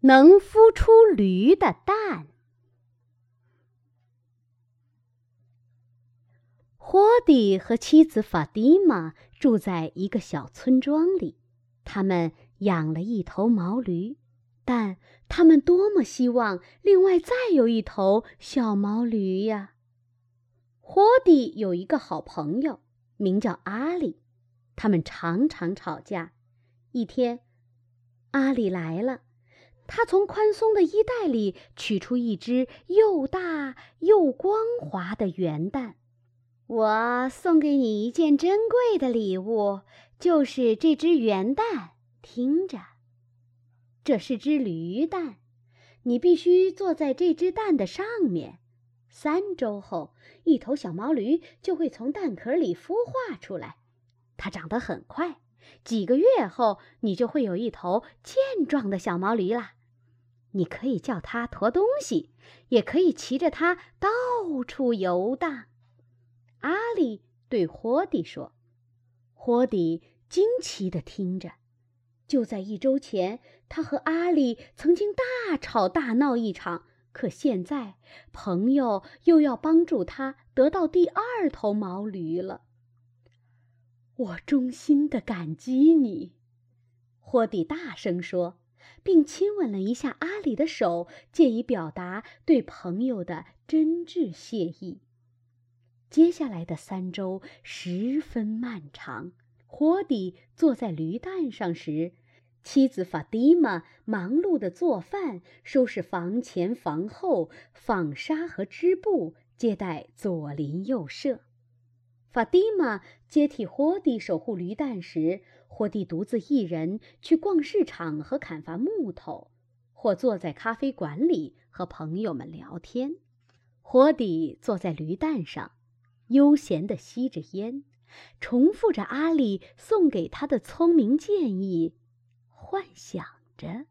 能孵出驴的蛋。霍迪和妻子法蒂玛住在一个小村庄里，他们养了一头毛驴，但他们多么希望另外再有一头小毛驴呀！霍迪有一个好朋友，名叫阿里，他们常常吵架。一天，阿里来了，他从宽松的衣袋里取出一只又大又光滑的圆蛋。我送给你一件珍贵的礼物，就是这只圆蛋。听着，这是只驴蛋，你必须坐在这只蛋的上面。3周后，一头小毛驴就会从蛋壳里孵化出来。它长得很快，几个月后，你就会有一头健壮的小毛驴啦。你可以叫它驮东西，也可以骑着它到处游荡。阿里对霍迪说。霍迪惊奇地听着。就在1周前，他和阿里曾经大吵大闹一场，可现在朋友又要帮助他得到第2头毛驴了。我衷心地感激你，霍迪大声说，并亲吻了一下阿里的手，借以表达对朋友的真挚谢意。接下来的3周十分漫长。霍迪坐在驴蛋上时，妻子法蒂玛忙碌地做饭、收拾房前房后、纺纱和织布，接待左邻右舍。法蒂玛接替霍迪守护驴蛋时，霍迪独自一人去逛市场和砍伐木头，或坐在咖啡馆里和朋友们聊天。霍迪坐在驴蛋上，悠闲地吸着烟，重复着阿里送给他的聪明建议，幻想着。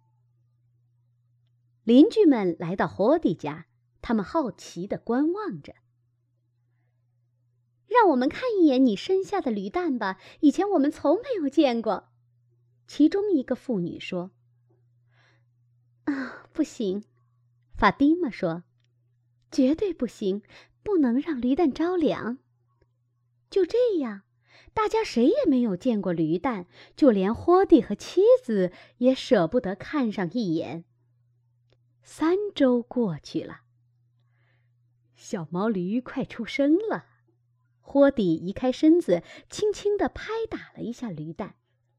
邻居们来到霍迪家，他们好奇地观望着。让我们看一眼你身下的驴蛋吧，以前我们从没有见过。其中一个妇女说。不行，法蒂玛说，绝对不行，不能让驴蛋着凉。就这样，大家谁也没有见过驴蛋，就连霍迪和妻子也舍不得看上一眼。3周过去了，小毛驴快出生了。霍迪移开身子，轻轻地拍打了一下驴蛋。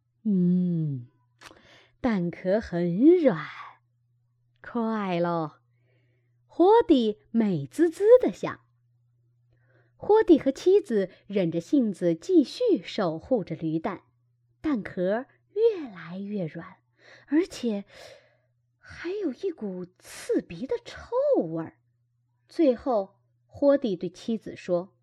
蛋壳很软，快喽！霍迪美滋滋地想。霍迪和妻子忍着性子继续守护着驴蛋，蛋壳越来越软，而且还有一股刺鼻的臭味儿。最后，霍迪对妻子说：“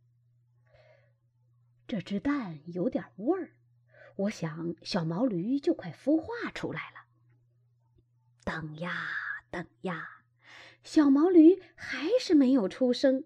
这只蛋有点味儿，我想小毛驴就快孵化出来了。”等呀等呀，小毛驴还是没有出声。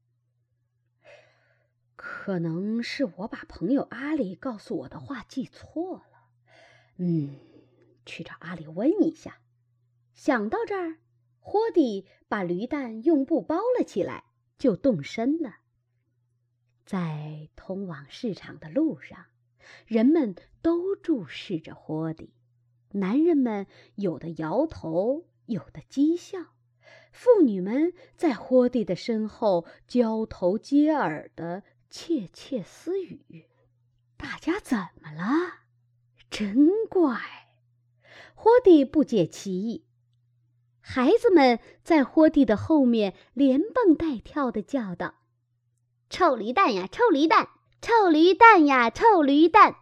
可能是我把朋友阿里告诉我的话记错了。去找阿里问一下。想到这儿，霍迪把驴蛋用布包了起来，就动身了。在通往市场的路上，人们都注视着霍迪。男人们有的摇头，有的讥笑，妇女们在霍迪的身后交头接耳地窃窃私语。大家怎么了？真怪！霍迪不解其意。孩子们在霍迪的后面连蹦带跳地叫道：“臭驴蛋呀，臭驴蛋！臭驴蛋呀，臭驴蛋！”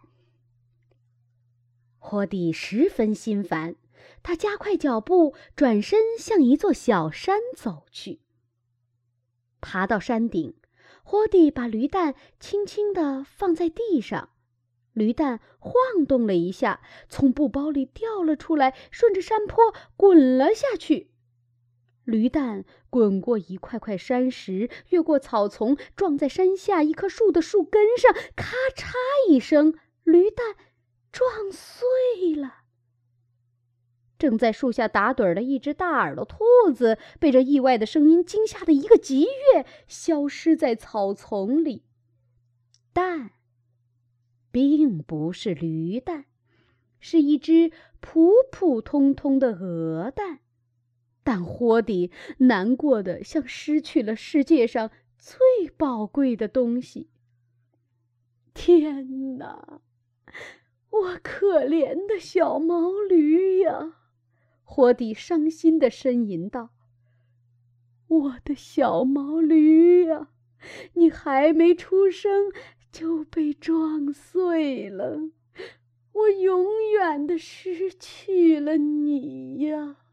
霍迪十分心烦，他加快脚步，转身向一座小山走去。爬到山顶，霍迪把驴蛋轻轻地放在地上，驴蛋晃动了一下，从布包里掉了出来，顺着山坡滚了下去。驴蛋滚过一块块山石，越过草丛，撞在山下一棵树的树根上，咔嚓一声，驴蛋撞碎了。 正在树下打盹的一只大耳朵兔子被这意外的声音惊吓的一个急跃，消失在草丛里。蛋并不是驴蛋，是一只普普通通的鹅蛋。但霍迪难过的像失去了世界上最宝贵的东西。天哪，我可怜的小毛驴呀！霍迪伤心地呻吟道：“我的小毛驴呀，你还没出生就被撞碎了，我永远地失去了你呀！”